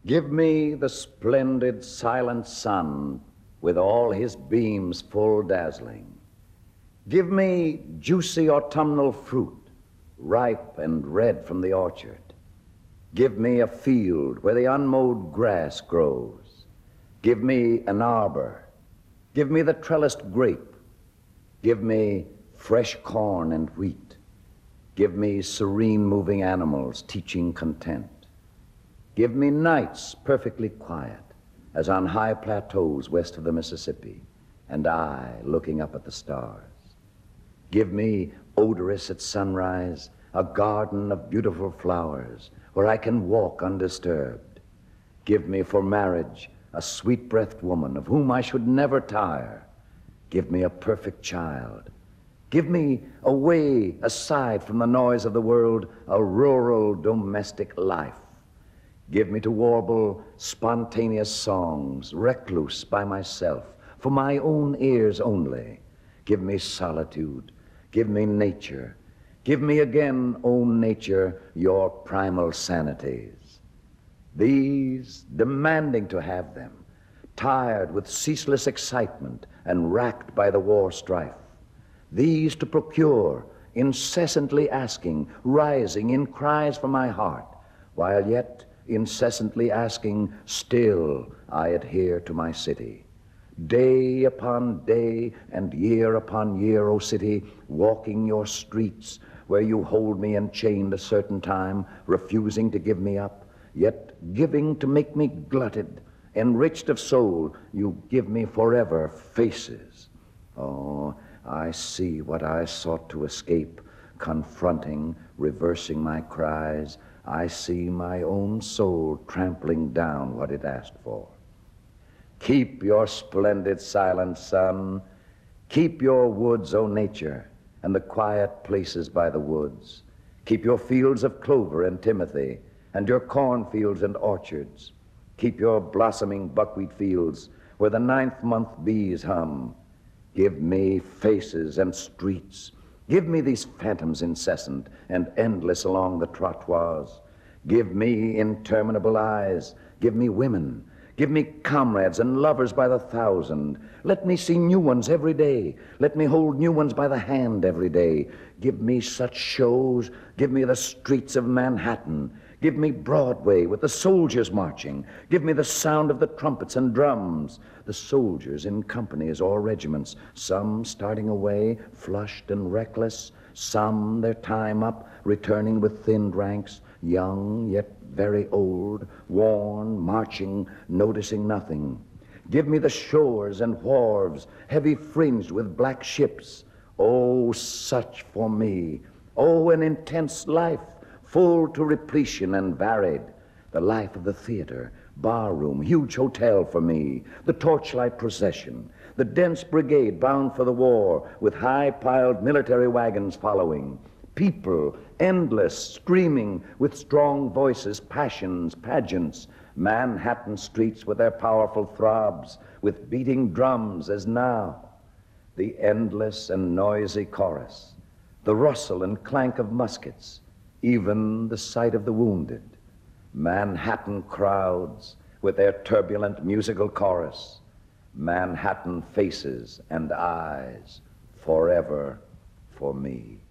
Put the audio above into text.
Give me the splendid silent sun with all his beams full dazzling. Give me juicy autumnal fruit, ripe and red from the orchard. Give me a field where the unmowed grass grows. Give me an arbor. Give me the trellised grape. Give me fresh corn and wheat. Give me serene moving animals teaching content. Give me nights perfectly quiet, as on high plateaus west of the Mississippi, and I looking up at the stars. Give me, odorous at sunrise, a garden of beautiful flowers where I can walk undisturbed. Give me for marriage a sweet-breathed woman of whom I should never tire. Give me a perfect child. Give me, away, aside from the noise of the world, a rural domestic life. Give me to warble spontaneous songs, recluse by myself, for my own ears only. Give me solitude. Give me nature. Give me again, O nature, your primal sanities. These, demanding to have them, tired with ceaseless excitement and racked by the war strife. These to procure, incessantly asking, rising in cries from my heart, while yet incessantly asking, still I adhere to my city. Day upon day and year upon year, O city, walking your streets where you hold me enchained a certain time, refusing to give me up, yet giving to make me glutted, enriched of soul, you give me forever faces. Oh, I see what I sought to escape, confronting, reversing my cries. I see my own soul trampling down what it asked for. Keep your splendid silent sun. Keep your woods, O nature, and the quiet places by the woods. Keep your fields of clover and timothy, and your cornfields and orchards. Keep your blossoming buckwheat fields where the 9th-month bees hum. Give me faces and streets. Give me these phantoms incessant and endless along the trottoirs. Give me interminable eyes. Give me women. Give me comrades and lovers by the thousand. Let me see new ones every day. Let me hold new ones by the hand every day. Give me such shows. Give me the streets of Manhattan. Give me Broadway with the soldiers marching. Give me the sound of the trumpets and drums. The soldiers in companies or regiments, some starting away, flushed and reckless, some their time up, returning with thinned ranks, young yet very old, worn, marching, noticing nothing. Give me the shores and wharves, heavy fringed with black ships. Oh, such for me. Oh, an intense life, full to repletion and varied. The life of the theater, barroom, huge hotel for me, the torchlight procession, the dense brigade bound for the war with high-piled military wagons following, people, endless, screaming with strong voices, passions, pageants, Manhattan streets with their powerful throbs, with beating drums as now, the endless and noisy chorus, the rustle and clank of muskets, even the sight of the wounded, Manhattan crowds with their turbulent musical chorus, Manhattan faces and eyes forever for me.